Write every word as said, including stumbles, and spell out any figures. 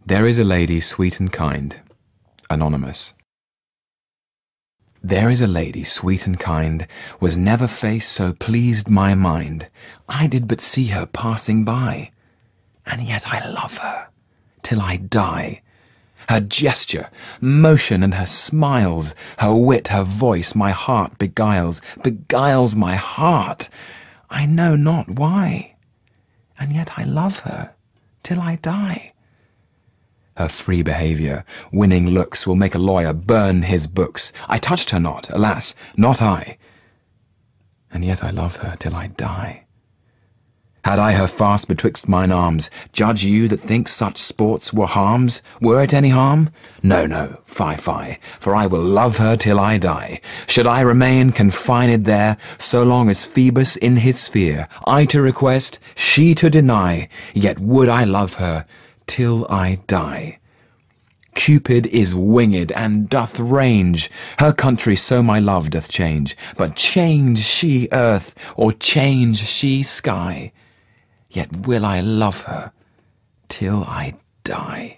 There is a lady sweet and kind. Anonymous. There is a lady sweet and kind, was never face so pleased my mind. I did but see her passing by, and yet I love her till I die. Her gesture, motion, and her smiles, her wit, her voice, my heart beguiles, beguiles my heart. I know not why, and yet I love her till I die. Her free behaviour, winning looks, will make a lawyer burn his books. I touched her not, alas, not I, and yet I love her till I die. Had I her fast betwixt mine arms, judge you that think such sports were harms? Were it any harm? No, no, fie, fie, for I will love her till I die. Should I remain confined there, so long as Phoebus in his sphere, I to request, she to deny, yet would I love her till I die. Cupid is winged and doth range, her country so my love doth change, but change she earth, or change she sky, yet will I love her till I die.